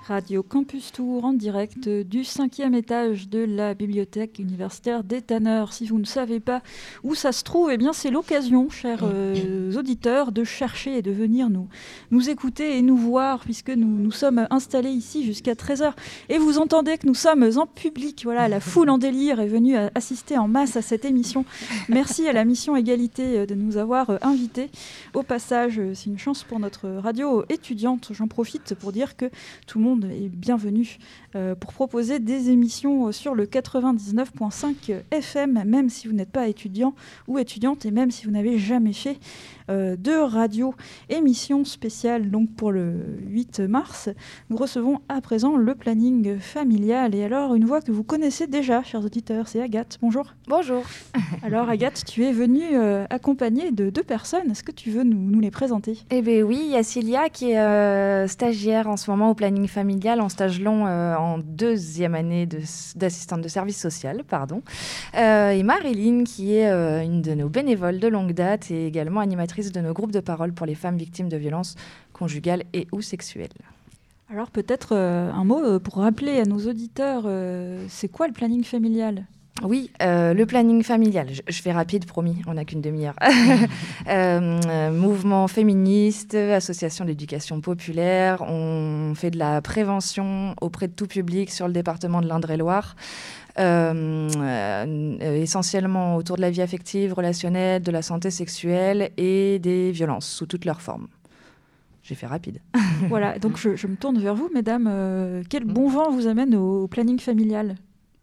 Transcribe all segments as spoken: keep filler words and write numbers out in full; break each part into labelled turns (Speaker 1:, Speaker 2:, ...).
Speaker 1: Radio Campus Tour en direct du cinquième étage de la bibliothèque universitaire des Tanneurs. Si vous ne savez pas où ça se trouve, eh bien c'est l'occasion, chers euh, auditeurs, de chercher et de venir nous, nous écouter et nous voir, puisque nous nous sommes installés ici jusqu'à treize heures. Et vous entendez que nous sommes en public. Voilà, la foule en délire est venue assister en masse à cette émission. Merci à la mission Égalité de nous avoir invités. Au passage, c'est une chance pour notre radio étudiante. J'en profite pour dire que tout le monde est bienvenu euh, pour proposer des émissions sur le quatre-vingt-dix-neuf virgule cinq F M, même si vous n'êtes pas étudiant ou étudiante et même si vous n'avez jamais fait euh, de radio. Émission spéciale donc pour le huit mars. Nous recevons à présent le planning familial. Et alors, une voix que vous connaissez déjà, chers auditeurs, c'est Agathe. Bonjour.
Speaker 2: Bonjour.
Speaker 1: Alors Agathe, tu es venue euh, accompagnée de deux personnes. Est-ce que tu veux nous, nous les présenter ?
Speaker 2: Eh bien oui, il y a Cilia qui est euh, stagiaire en ce moment au planning familial, en stage long euh, en deuxième année de, d'assistante de service social, pardon. Euh, et Marilyn qui est euh, une de nos bénévoles de longue date et également animatrice de nos groupes de parole pour les femmes victimes de violences conjugales et ou sexuelles.
Speaker 1: Alors peut-être euh, un mot euh, pour rappeler à nos auditeurs, euh, c'est quoi le planning familial ?
Speaker 2: Oui, euh, le planning familial, je, je fais rapide, promis, on n'a qu'une demi-heure. euh, mouvement féministe, association d'éducation populaire, on fait de la prévention auprès de tout public sur le département de l'Indre-et-Loire, euh, euh, essentiellement autour de la vie affective, relationnelle, de la santé sexuelle et des violences sous toutes leurs formes. J'ai fait rapide.
Speaker 1: Voilà, donc je, je me tourne vers vous, mesdames. Euh, quel bon vent vous amène au, au planning familial ?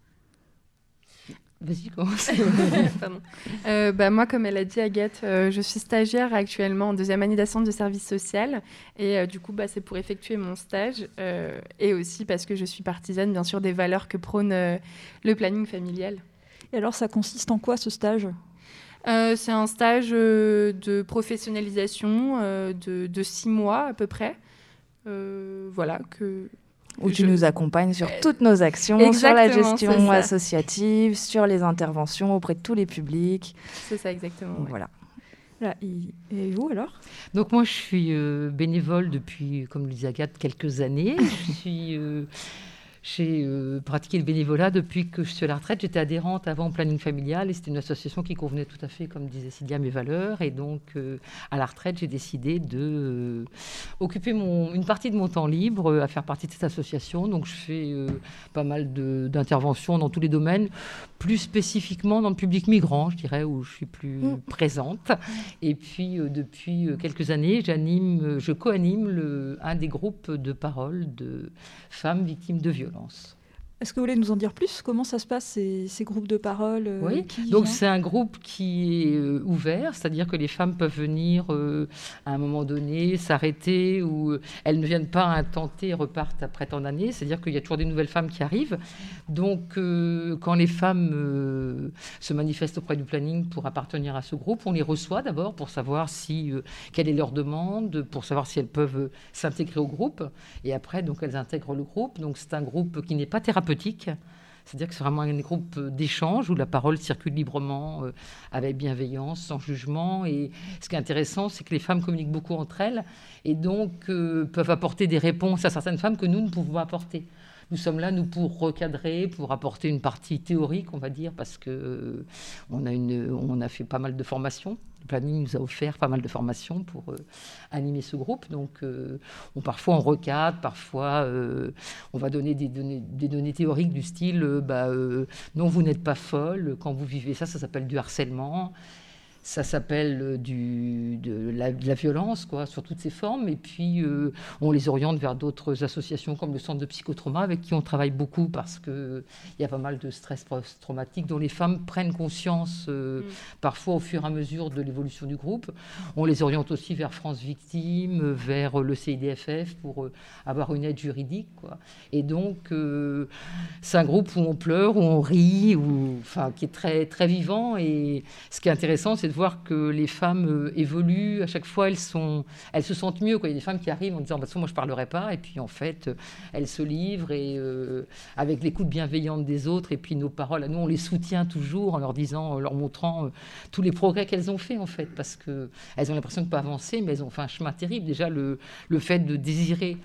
Speaker 3: Vas-y, commence.
Speaker 4: Pardon. Euh, bah, moi, comme elle a dit, Agathe, euh, je suis stagiaire actuellement en deuxième année d'assistante de service social. Et euh, du coup, bah, c'est pour effectuer mon stage. Euh, et aussi parce que je suis partisane, bien sûr, des valeurs que prône euh, le planning familial.
Speaker 1: Et alors, ça consiste en quoi, ce stage ?
Speaker 4: euh, C'est un stage euh, de professionnalisation euh, de, de six mois à peu près. Euh, voilà, que...
Speaker 2: Où tu
Speaker 4: je...
Speaker 2: nous accompagnes sur toutes nos actions,
Speaker 4: exactement,
Speaker 2: sur la gestion associative, sur les interventions auprès de tous les publics.
Speaker 4: C'est ça, exactement.
Speaker 2: Donc,
Speaker 4: ouais.
Speaker 2: voilà.
Speaker 1: Là, et vous, alors ?
Speaker 3: Donc moi, je suis euh, bénévole depuis, comme le disait Agathe, quelques années. Je suis... Euh, J'ai euh, pratiqué le bénévolat depuis que je suis à la retraite. J'étais adhérente avant au planning familial et c'était une association qui convenait tout à fait, comme disait Cilia, à mes valeurs. Et donc, euh, à la retraite, j'ai décidé de euh, occuper mon, une partie de mon temps libre euh, à faire partie de cette association. Donc, je fais euh, pas mal de, d'interventions dans tous les domaines, plus spécifiquement dans le public migrant, je dirais, où je suis plus mmh. présente. Et puis, euh, depuis quelques années, j'anime, je co-anime le, un des groupes de parole de femmes victimes de violences.
Speaker 1: Est-ce que vous voulez nous en dire plus ? Comment ça se passe, ces, ces groupes de parole euh,
Speaker 3: Oui,
Speaker 1: qui
Speaker 3: donc
Speaker 1: vient ?
Speaker 3: c'est un groupe qui est euh, ouvert, c'est-à-dire que les femmes peuvent venir euh, à un moment donné, s'arrêter, ou euh, elles ne viennent pas intenter et repartent après tant d'années, c'est-à-dire qu'il y a toujours des nouvelles femmes qui arrivent. Donc euh, quand les femmes euh, se manifestent auprès du planning pour appartenir à ce groupe, on les reçoit d'abord pour savoir si, euh, quelle est leur demande, pour savoir si elles peuvent euh, s'intégrer au groupe, et après donc elles intègrent le groupe. Donc c'est un groupe qui n'est pas thérapeutique, c'est-à-dire que c'est vraiment un groupe d'échange où la parole circule librement, euh, avec bienveillance, sans jugement. Et ce qui est intéressant, c'est que les femmes communiquent beaucoup entre elles et donc euh, peuvent apporter des réponses à certaines femmes que nous ne pouvons pas apporter. Nous sommes là, nous, pour recadrer, pour apporter une partie théorique, on va dire, parce qu'on euh, a, une, on a fait pas mal de formations. Le planning nous a offert pas mal de formations pour euh, animer ce groupe. Donc, euh, on, parfois, on recadre, parfois, euh, on va donner des données, des données théoriques du style euh, bah, euh, « Non, vous n'êtes pas folle. Quand vous vivez ça, ça s'appelle du harcèlement. » Ça s'appelle du, de, la, de la violence, quoi, sur toutes ses formes. Et puis, euh, on les oriente vers d'autres associations comme le Centre de psychotrauma, avec qui on travaille beaucoup parce qu'il y a pas mal de stress post-traumatique dont les femmes prennent conscience euh, mmh. parfois au fur et à mesure de l'évolution du groupe. On les oriente aussi vers France Victime, vers le C I D F F pour euh, avoir une aide juridique, quoi. Et donc, euh, c'est un groupe où on pleure, où on rit, où, enfin, qui est très, très vivant. Et ce qui est intéressant, c'est de voir que les femmes euh, évoluent. À chaque fois, elles, sont, elles se sentent mieux, quoi. Il y a des femmes qui arrivent en disant bah, « moi, je ne parlerai pas ». Et puis, en fait, euh, elles se livrent et, euh, avec l'écoute bienveillante des autres. Et puis, nos paroles, nous, on les soutient toujours en leur disant, en leur montrant euh, tous les progrès qu'elles ont faits, en fait. Parce qu'elles ont l'impression de ne pas avancer, mais elles ont fait un chemin terrible. Déjà, le, le fait de désirer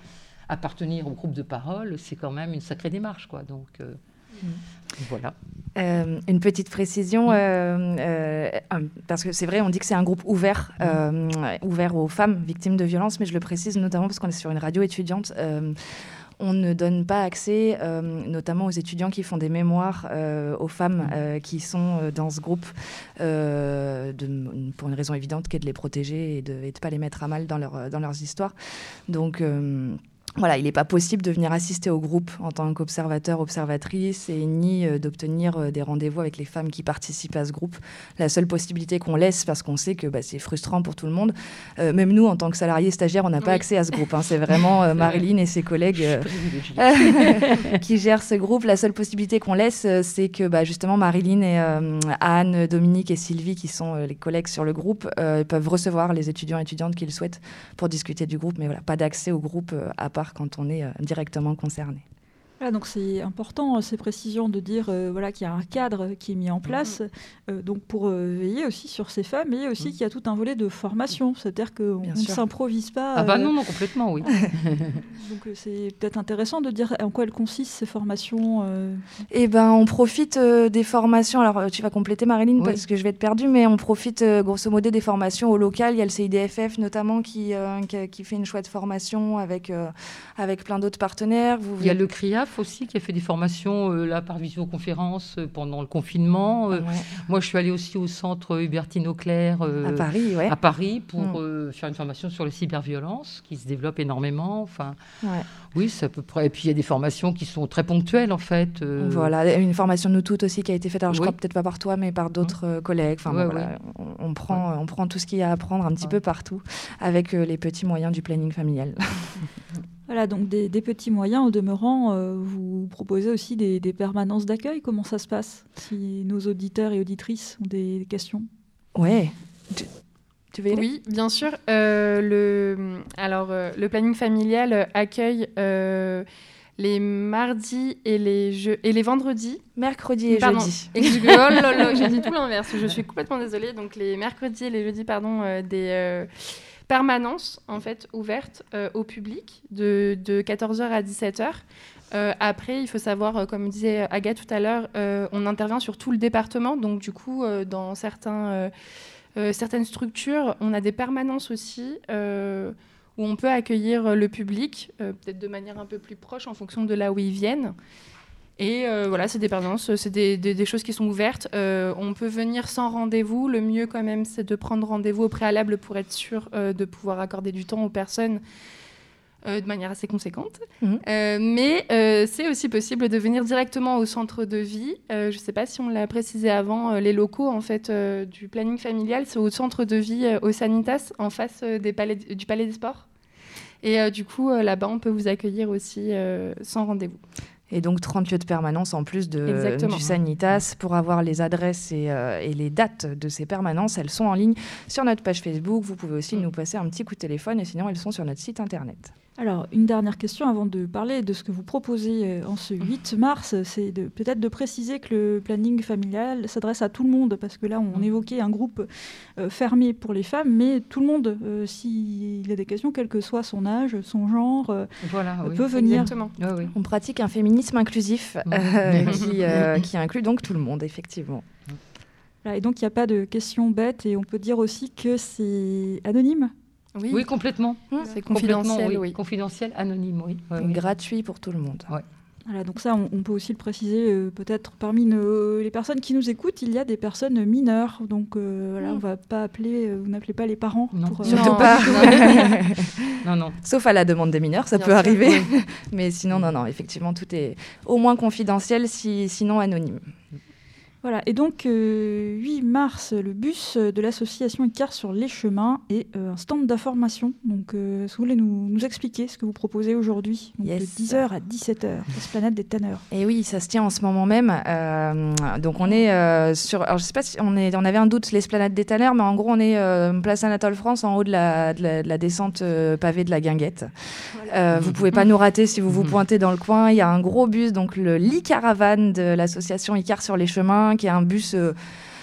Speaker 3: appartenir au groupe de parole, c'est quand même une sacrée démarche, quoi. Donc euh, mmh. voilà.
Speaker 2: Euh, une petite précision, euh, euh, parce que c'est vrai, on dit que c'est un groupe ouvert, euh, ouvert aux femmes victimes de violences, mais je le précise notamment parce qu'on est sur une radio étudiante. Euh, on ne donne pas accès, euh, notamment aux étudiants qui font des mémoires, euh, aux femmes euh, qui sont euh, dans ce groupe, euh, de, pour une raison évidente qui est de les protéger et de ne pas les mettre à mal dans, leur, dans leurs histoires. Donc... Euh, Voilà, il n'est pas possible de venir assister au groupe en tant qu'observateur, observatrice, et ni euh, d'obtenir euh, des rendez-vous avec les femmes qui participent à ce groupe. La seule possibilité qu'on laisse, parce qu'on sait que bah, c'est frustrant pour tout le monde, euh, même nous, en tant que salariés stagiaires, on n'a pas oui. accès à ce groupe. Hein. C'est vraiment euh, Marilyn et ses collègues euh, qui gèrent ce groupe. La seule possibilité qu'on laisse, euh, c'est que bah, justement Marilyn et euh, Anne, Dominique et Sylvie, qui sont euh, les collègues sur le groupe, euh, peuvent recevoir les étudiants et étudiantes qu'ils souhaitent pour discuter du groupe. Mais voilà, pas d'accès au groupe euh, à part quand on est euh, directement concerné.
Speaker 1: Voilà, donc c'est important ces précisions de dire euh, voilà, qu'il y a un cadre qui est mis en place euh, donc pour euh, veiller aussi sur ces femmes et aussi mmh. qu'il y a tout un volet de formation, c'est-à-dire qu'on ne s'improvise pas.
Speaker 3: Ah bah euh... non, non, complètement, oui.
Speaker 1: Donc euh, c'est peut-être intéressant de dire en quoi elles consistent ces formations. Euh...
Speaker 2: Eh ben, on profite euh, des formations, alors tu vas compléter Marilyn oui. parce que je vais être perdue, mais on profite euh, grosso modo des formations au local. Il y a le C I D F F notamment qui, euh, qui, qui fait une chouette formation avec, euh, avec plein d'autres partenaires. Vous,
Speaker 3: Il y a le C R I A F aussi qui a fait des formations euh, là par visioconférence euh, pendant le confinement. Euh, ouais. Moi, je suis allée aussi au centre Hubertine Auclair euh,
Speaker 2: à Paris, ouais.
Speaker 3: à Paris pour mmh. euh, faire une formation sur les cyberviolences qui se développe énormément. Enfin, ouais. oui, c'est à peu près. Et puis il y a des formations qui sont très ponctuelles en fait. Euh...
Speaker 2: Voilà, une formation Nous Toutes aussi qui a été faite. Alors je oui. crois peut-être pas par toi, mais par d'autres mmh. collègues. Enfin, ouais, bon, voilà, ouais. on, on prend, ouais. on prend tout ce qu'il y a à apprendre un petit ouais. peu partout avec euh, les petits moyens du planning familial.
Speaker 1: Voilà, donc des, des petits moyens. Au demeurant, euh, vous proposez aussi des, des permanences d'accueil. Comment ça se passe si nos auditeurs et auditrices ont des questions ?
Speaker 2: Ouais. Tu, tu veux y aller ?
Speaker 4: Oui, bien sûr. Euh, le, alors, euh, le planning familial accueille euh, les mardis et les, jeux, et les vendredis.
Speaker 2: Mercredi et
Speaker 4: pardon,
Speaker 2: jeudi.
Speaker 4: Et je, oh là là, j'ai dit tout l'inverse. Je suis complètement désolée. Donc, les mercredis et les jeudis, pardon, euh, des... Euh, permanence en fait ouverte euh, au public de, de quatorze heures à dix-sept heures. Euh, après, il faut savoir, euh, comme disait Agathe tout à l'heure, euh, on intervient sur tout le département. Donc du coup, euh, dans certains, euh, euh, certaines structures, on a des permanences aussi euh, où on peut accueillir le public, euh, peut-être de manière un peu plus proche en fonction de là où ils viennent. Et euh, voilà, c'est des permanences, c'est des, des, des choses qui sont ouvertes. Euh, on peut venir sans rendez-vous. Le mieux quand même, c'est de prendre rendez-vous au préalable pour être sûr euh, de pouvoir accorder du temps aux personnes euh, de manière assez conséquente. Mmh. Euh, mais euh, c'est aussi possible de venir directement au centre de vie. Euh, je ne sais pas si on l'a précisé avant, euh, les locaux en fait, euh, du planning familial, c'est au centre de vie, euh, au Sanitas, en face euh, des palais, du Palais des Sports. Et euh, du coup, euh, là-bas, on peut vous accueillir aussi euh, sans rendez-vous.
Speaker 2: Et donc trente lieux de permanence en plus de, du Sanitas. Pour avoir les adresses et, euh, et les dates de ces permanences, elles sont en ligne sur notre page Facebook. Vous pouvez aussi mmh. nous passer un petit coup de téléphone et sinon elles sont sur notre site internet.
Speaker 1: Alors, une dernière question avant de parler de ce que vous proposez en ce huit mars, c'est de, peut-être de préciser que le planning familial s'adresse à tout le monde, parce que là, on évoquait un groupe euh, fermé pour les femmes, mais tout le monde, euh, s'il a des questions, quel que soit son âge, son genre, euh,
Speaker 3: voilà, oui.
Speaker 1: peut venir.
Speaker 4: Exactement.
Speaker 2: Ah, oui. On pratique un féminisme inclusif euh, qui, euh, qui inclut donc tout le monde, effectivement.
Speaker 1: Voilà, et donc, il n'y a pas de questions bêtes, et on peut dire aussi que c'est anonyme.
Speaker 3: Oui. oui, complètement.
Speaker 4: Mmh, c'est confidentiel, oui.
Speaker 3: oui. Confidentiel, anonyme, oui. Ouais,
Speaker 2: oui. Gratuit pour tout le monde.
Speaker 3: Ouais.
Speaker 1: Voilà, donc ça, on, on peut aussi le préciser, euh, peut-être parmi nos, les personnes qui nous écoutent, il y a des personnes mineures. Donc euh, voilà, mmh. on va pas appeler, euh, vous n'appelez pas les parents.
Speaker 3: Non,
Speaker 1: pour, euh,
Speaker 2: surtout
Speaker 1: non,
Speaker 2: pas.
Speaker 3: non, non.
Speaker 2: Sauf à la demande des mineurs, ça Bien peut sûr, arriver. Oui. Mais sinon, non, non, effectivement, tout est au moins confidentiel, si, sinon anonyme.
Speaker 1: Voilà, et donc euh, huit mars, le bus de l'association Icare sur les chemins et euh, un stand d'information. Donc, euh, est-ce que vous voulez nous, nous expliquer ce que vous proposez aujourd'hui, donc yes. de dix heures à dix-sept heures, Esplanade des Tanneurs.
Speaker 2: Et oui, ça se tient en ce moment même. Euh, donc, on est euh, sur. Alors, je ne sais pas si on, est, on avait un doute, l'Esplanade des Tanneurs, mais en gros, on est euh, place Anatole France, en haut de la, de la, de la descente euh, pavée de la Guinguette. Voilà. Euh, vous ne pouvez pas nous rater si vous vous pointez dans le coin. Il y a un gros bus, donc le l'Icaravane de l'association Icare sur les chemins, qui est un bus euh,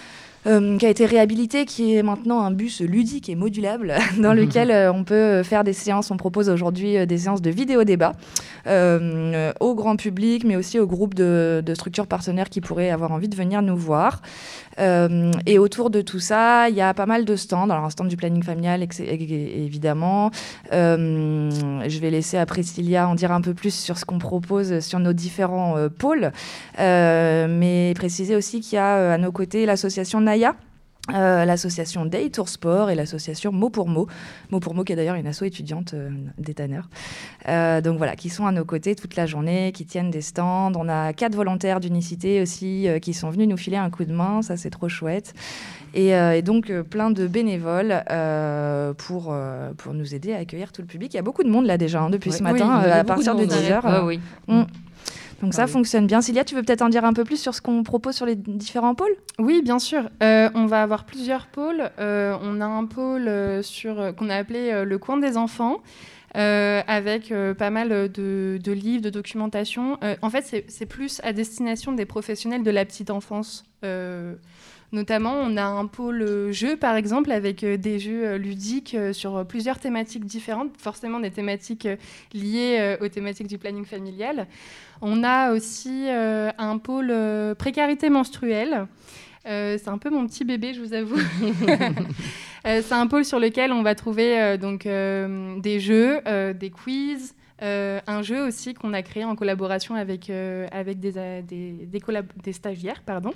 Speaker 2: euh, qui a été réhabilité, qui est maintenant un bus ludique et modulable dans lequel euh, on peut faire des séances. On propose aujourd'hui euh, des séances de vidéo-débat euh, au grand public, mais aussi aux groupes de, de structures partenaires qui pourraient avoir envie de venir nous voir. Euh, et autour de tout ça, il y a pas mal de stands. Alors un stand du planning familial, ex- évidemment. Euh, je vais laisser à Priscilla en dire un peu plus sur ce qu'on propose sur nos différents euh, pôles. Euh, mais préciser aussi qu'il y a euh, à nos côtés l'association Naya, Euh, l'association Day Tour Sport et l'association Mot pour Mot. Mot pour Mot qui est d'ailleurs une asso étudiante euh, des tanneurs. Euh, donc voilà, qui sont à nos côtés toute la journée, qui tiennent des stands. On a quatre volontaires d'unicité aussi euh, qui sont venus nous filer un coup de main, ça c'est trop chouette. Et, euh, et donc euh, plein de bénévoles euh, pour, euh, pour nous aider à accueillir tout le public. Il y a beaucoup de monde là déjà, hein, depuis
Speaker 3: ouais,
Speaker 2: ce matin,
Speaker 3: oui,
Speaker 2: euh, à partir de, de dix heures.
Speaker 3: Ouais, oui.
Speaker 2: Mm. Donc
Speaker 3: ah
Speaker 2: ça
Speaker 3: oui.
Speaker 2: fonctionne bien. Cilia, tu veux peut-être en dire un peu plus sur ce qu'on propose sur les différents pôles ?
Speaker 4: Oui, bien sûr. Euh, on va avoir plusieurs pôles. Euh, on a un pôle euh, sur, euh, qu'on a appelé euh, le coin des enfants, euh, avec euh, pas mal de, de livres, de documentation. Euh, en fait, c'est, c'est plus à destination des professionnels de la petite enfance. Euh, Notamment, on a un pôle euh, jeu, par exemple, avec euh, des jeux euh, ludiques euh, sur euh, plusieurs thématiques différentes, forcément des thématiques euh, liées euh, aux thématiques du planning familial. On a aussi euh, un pôle euh, précarité menstruelle. Euh, c'est un peu mon petit bébé, je vous avoue. euh, c'est un pôle sur lequel on va trouver euh, donc, euh, des jeux, euh, des quiz, euh, un jeu aussi qu'on a créé en collaboration avec, euh, avec des, euh, des, des, collab- des stagiaires, pardon.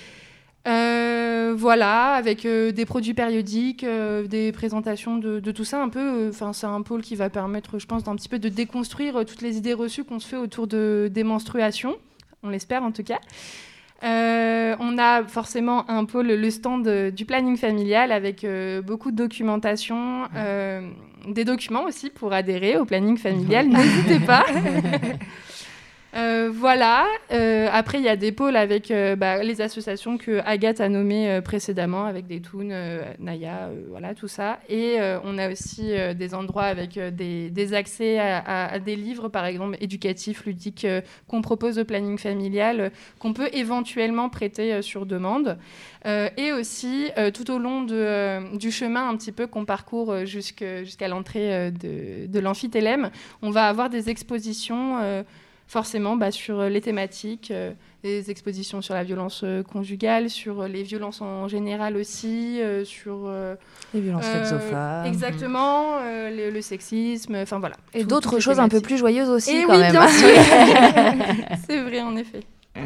Speaker 4: Euh, voilà, avec euh, des produits périodiques, euh, des présentations de, de tout ça un peu. Enfin, euh, c'est un pôle qui va permettre, je pense, d'un petit peu de déconstruire euh, toutes les idées reçues qu'on se fait autour de, des menstruations. On l'espère en tout cas. Euh, on a forcément un pôle, le stand euh, du planning familial avec euh, beaucoup de documentation, euh, des documents aussi pour adhérer au planning familial. N'hésitez pas. Euh, voilà. Euh, après, il y a des pôles avec euh, bah, les associations que Agathe a nommées euh, précédemment, avec des Toons, euh, Naya, euh, voilà, tout ça. Et euh, on a aussi euh, des endroits avec euh, des, des accès à, à, à des livres, par exemple, éducatifs, ludiques, euh, qu'on propose au planning familial, euh, qu'on peut éventuellement prêter euh, sur demande. Euh, et aussi, euh, tout au long de, euh, du chemin un petit peu qu'on parcourt euh, jusque, jusqu'à l'entrée euh, de, de l'amphitélème, on va avoir des expositions euh, forcément bah, sur les thématiques, euh, des expositions sur la violence euh, conjugale, sur les violences en général aussi, euh, sur... Euh,
Speaker 2: les violences faites
Speaker 4: euh,
Speaker 2: aux femmes.
Speaker 4: Exactement, euh, le, le sexisme, enfin voilà.
Speaker 2: Et
Speaker 4: tout,
Speaker 2: d'autres choses un peu plus joyeuses aussi,
Speaker 4: et
Speaker 2: quand
Speaker 4: oui,
Speaker 2: même.
Speaker 4: bien sûr. C'est vrai, en effet.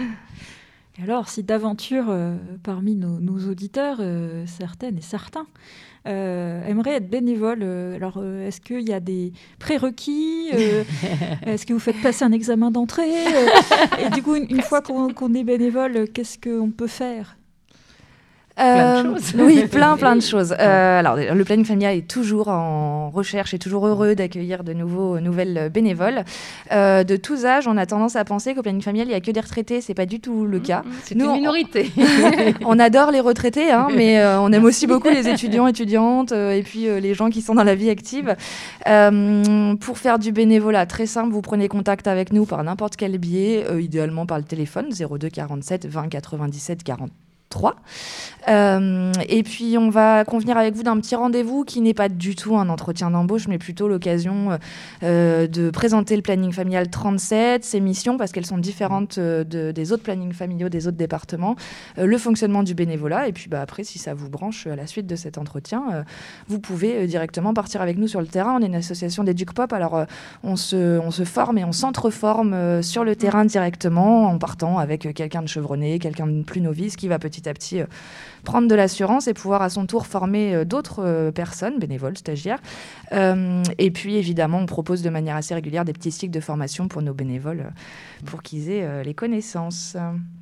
Speaker 1: Et alors, si d'aventure, euh, parmi nos, nos auditeurs, euh, certaines et certains, euh, aimeraient être bénévoles, euh, alors euh, est-ce qu'il y a des prérequis euh, Est-ce que vous faites passer un examen d'entrée euh, Et du coup, une, une fois qu'on, qu'on est bénévole, qu'est-ce qu'on peut faire ?
Speaker 2: Euh,
Speaker 3: plein de choses.
Speaker 2: Oui, plein, plein de choses. Euh, alors, le planning familial est toujours en recherche et toujours heureux d'accueillir de nouveaux, nouvelles bénévoles. Euh, de tous âges, on a tendance à penser qu'au planning familial, il n'y a que des retraités. Ce n'est pas du tout le cas.
Speaker 3: C'est
Speaker 2: Nous,
Speaker 3: une minorité.
Speaker 2: On, on adore les retraités, hein, mais euh, on aime aussi beaucoup les étudiants, étudiantes euh, et puis euh, les gens qui sont dans la vie active. Euh, pour faire du bénévolat, très simple, vous prenez contact avec nous par n'importe quel biais, euh, idéalement par le téléphone, zéro deux quarante-sept vingt quatre-vingt-dix-sept quarante. trois. Euh, et puis, on va convenir avec vous d'un petit rendez-vous qui n'est pas du tout un entretien d'embauche, mais plutôt l'occasion euh, de présenter le planning familial trente-sept, ses missions, parce qu'elles sont différentes euh, de, des autres plannings familiaux des autres départements, euh, le fonctionnement du bénévolat. Et puis, bah, après, si ça vous branche à la suite de cet entretien, euh, vous pouvez euh, directement partir avec nous sur le terrain. On est une association d'éduc-pop, alors euh, on, se, on se forme et on s'entreforme euh, sur le terrain directement en partant avec euh, quelqu'un de chevronné, quelqu'un de plus novice qui va petit à petit euh, prendre de l'assurance et pouvoir à son tour former euh, d'autres euh, personnes, bénévoles, stagiaires. Euh, et puis évidemment, on propose de manière assez régulière des petits cycles de formation pour nos bénévoles euh, pour qu'ils aient euh, les connaissances.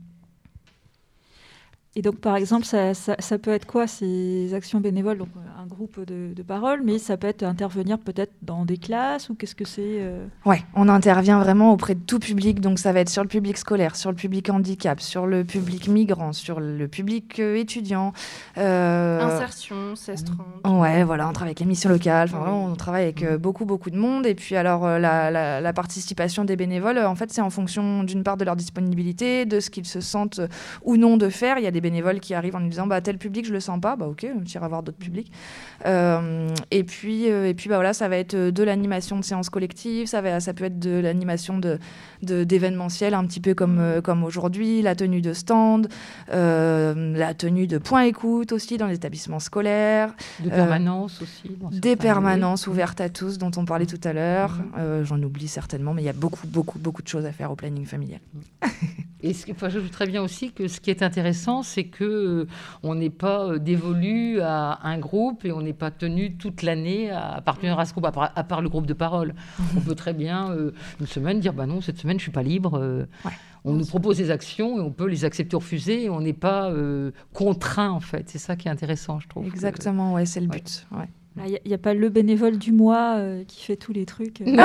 Speaker 1: Et donc, par exemple, ça, ça, ça peut être quoi ces actions bénévoles ? Donc, un groupe de, de parole, mais ça peut être intervenir peut-être dans des classes ou qu'est-ce que c'est euh...
Speaker 2: Ouais, on intervient vraiment auprès de tout public. Donc, ça va être sur le public scolaire, sur le public handicap, sur le public migrant, sur le public euh, étudiant.
Speaker 4: Euh... Insertion, seize trente.
Speaker 2: Ouais, voilà, on travaille avec les missions locales. Enfin, vraiment, on travaille avec euh, beaucoup, beaucoup de monde. Et puis, alors, euh, la, la, la participation des bénévoles, euh, en fait, c'est en fonction d'une part de leur disponibilité, de ce qu'ils se sentent euh, ou non de faire. Il y a des bénévoles qui arrivent en nous disant bah, tel public, je le sens pas. Bah, ok, on ira voir d'autres publics. Euh, et puis, euh, et puis bah, voilà, ça va être de l'animation de séances collectives, ça, va, ça peut être de l'animation de, de, d'événementiel, un petit peu comme, euh, comme aujourd'hui, la tenue de stand, euh, la tenue de points écoute aussi dans les établissements scolaires.
Speaker 3: De permanence euh, aussi. Dans
Speaker 2: des permanences ouvertes à tous dont on parlait tout à l'heure. Mmh. Euh, j'en oublie certainement, mais il y a beaucoup, beaucoup, beaucoup de choses à faire au planning familial.
Speaker 3: Et ce, enfin, j'ajouterais bien aussi que ce qui est intéressant, c'est qu'on euh, n'est pas euh, dévolu à un groupe et on n'est pas tenu toute l'année à appartenir à ce groupe, à part, à part le groupe de parole. On peut très bien, euh, une semaine, dire bah non, cette semaine, je ne suis pas libre. Euh, ouais. On nous propose des actions et on peut les accepter ou refuser et on n'est pas euh, contraint, en fait. C'est ça qui est intéressant, je trouve.
Speaker 2: Exactement, que... ouais, c'est le but. Ouais.
Speaker 1: Il n'y a, a pas le bénévole du mois euh, qui fait tous les trucs. Euh.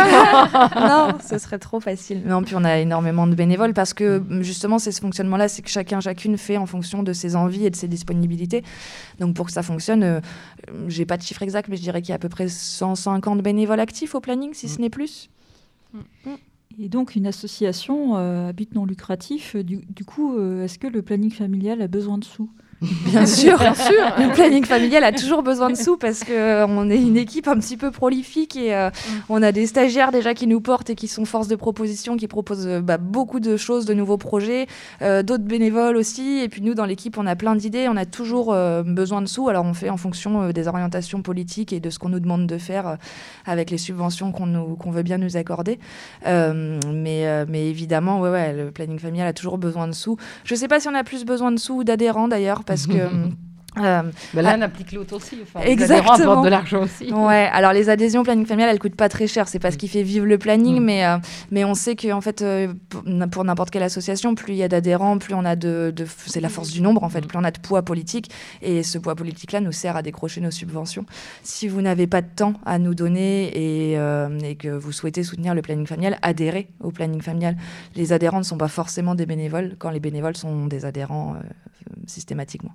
Speaker 2: Non, ce serait trop facile. Non, puis on a énormément de bénévoles parce que justement, c'est ce fonctionnement-là, c'est que chacun, chacune fait en fonction de ses envies et de ses disponibilités. Donc pour que ça fonctionne, euh, j'ai pas de chiffre exact, mais je dirais qu'il y a à peu près cent cinquante bénévoles actifs au planning, si mmh. ce n'est plus.
Speaker 1: Mmh. Et donc une association euh, à but non lucratif, du, du coup, euh, est-ce que le planning familial a besoin de sous ?
Speaker 2: Bien sûr, bien sûr. Le planning familial a toujours besoin de sous parce qu'on euh, est une équipe un petit peu prolifique et euh, mmh. on a des stagiaires déjà qui nous portent et qui sont force de proposition, qui proposent euh, bah, beaucoup de choses, de nouveaux projets, euh, d'autres bénévoles aussi. Et puis nous, dans l'équipe, on a plein d'idées, on a toujours euh, besoin de sous. Alors on fait en fonction euh, des orientations politiques et de ce qu'on nous demande de faire euh, avec les subventions qu'on, nous, qu'on veut bien nous accorder. Euh, mais, euh, mais évidemment, ouais, ouais, le planning familial a toujours besoin de sous. Je ne sais pas si on a plus besoin de sous ou d'adhérents d'ailleurs, parce que...
Speaker 3: Euh, ben là, on applique l'autre aussi. Enfin,
Speaker 2: exactement.
Speaker 3: Les adhérents de l'argent aussi.
Speaker 2: Ouais. Alors les adhésions planning familial, elles coûtent pas très cher. C'est pas ce qui fait vivre le planning, mmh. mais euh, mais on sait que en fait, euh, pour, pour n'importe quelle association, plus il y a d'adhérents, plus on a de, de c'est la force du nombre en fait. Mmh. Plus on a de poids politique, et ce poids politique-là nous sert à décrocher nos subventions. Si vous n'avez pas de temps à nous donner et, euh, et que vous souhaitez soutenir le planning familial, adhérez au planning familial. Les adhérents ne sont pas forcément des bénévoles, quand les bénévoles sont des adhérents euh, systématiquement.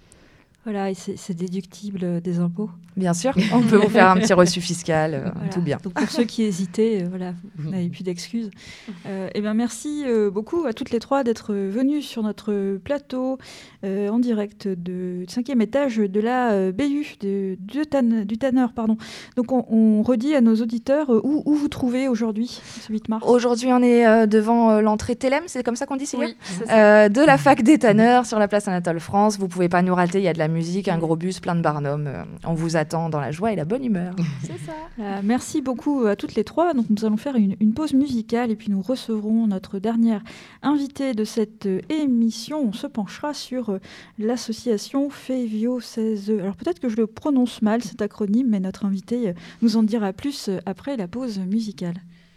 Speaker 1: Voilà, et c'est, c'est déductible des impôts.
Speaker 2: Bien sûr, on peut vous faire un petit reçu fiscal, euh,
Speaker 1: voilà.
Speaker 2: tout bien.
Speaker 1: Donc pour ceux qui hésitaient, euh, voilà, vous n'avez plus d'excuses. Euh, et bien merci euh, beaucoup à toutes les trois d'être venues sur notre plateau euh, en direct du cinquième étage de la euh, B U, de, de Tan, du Tanner. Pardon. Donc on, on redit à nos auditeurs euh, où, où vous trouvez aujourd'hui, ce huit mars.
Speaker 2: Aujourd'hui, on est euh, devant euh, l'entrée Télém, c'est comme ça qu'on dit, Célia ?
Speaker 4: Oui, c'est ça.
Speaker 2: Euh, de la fac des Tanneurs sur la place Anatole France. Vous ne pouvez pas nous rater, il y a de la musique, un gros bus, plein de barnums. Euh, on vous attend dans la joie et la bonne humeur.
Speaker 1: C'est ça. Euh, merci beaucoup à toutes les trois. Donc, nous allons faire une, une pause musicale et puis nous recevrons notre dernière invitée de cette euh, émission. On se penchera sur euh, l'association Fevio seize E. Alors peut-être que je le prononce mal cet acronyme, mais notre invitée euh, nous en dira plus euh, après la pause musicale.